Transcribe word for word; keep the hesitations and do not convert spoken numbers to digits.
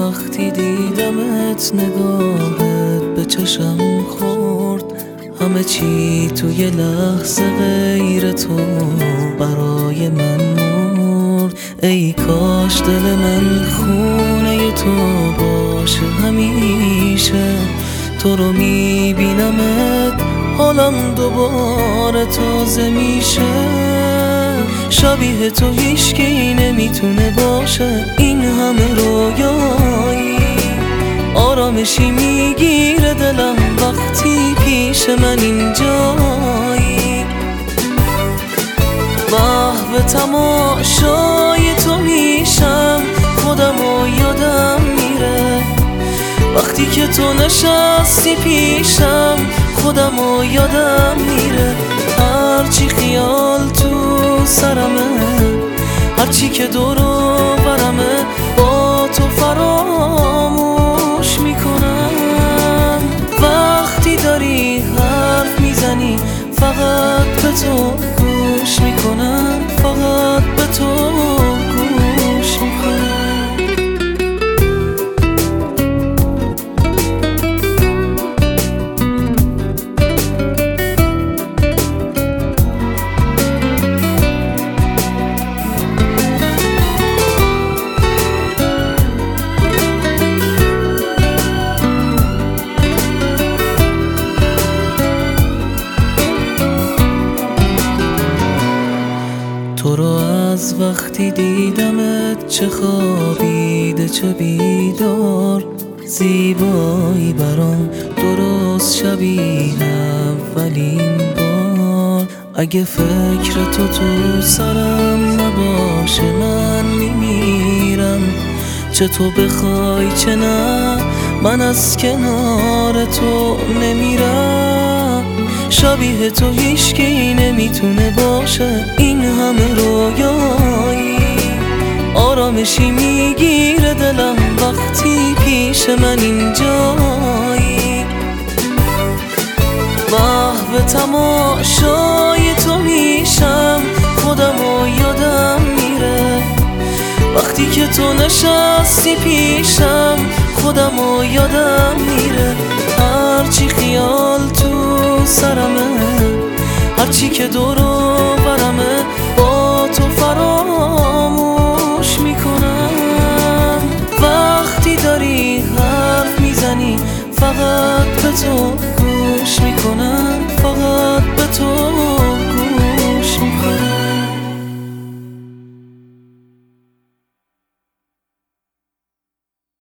وقتی دیدمت نگاهت به چشم خورد، همه چی توی لحظه غیر تو برای من مرد. ای کاش دل من خونه تو باشه همیشه، تو رو میبینمت حالم دوباره تازه میشه. شبیه تو هیچکی نمیتونه باشه، این همه رویایی آرامشی میگیره دلم وقتی پیش من اینجایی. محو تماشای تو میشم، خودمو یادم میره وقتی که تو نشستی پیشم، خودمو یادم میره. هرچی خیال تو سرمه، هرچی که دور و برمه، با تو فراموش میکنم. وقتی داری حرف میزنی فقط به تو گوش میکنم، فقط به تو گوش میکنم. تو رو از وقتی دیدمت، چه خوابیده چه بیدار، زیبایی برام درست شبیه اولین بار. اگه فکر تو تو سرم نباشه من میمیرم، چه تو بخوای چه نه من از کنار تو نمیرم. شبیه تو هیچکی نمیتونه باشه، این همه رویایی آرامشی میگیره دلم وقتی پیش من اینجایی. محو تماشای تو میشم، خودمو یادم میره وقتی که تو نشستی پیشم، خودمو یادم میره. هرچی خیال تو سرمه، هرچی که دور و برمه، با تو فراموش میکنم. وقتی داری حرف میزنی فقط به تو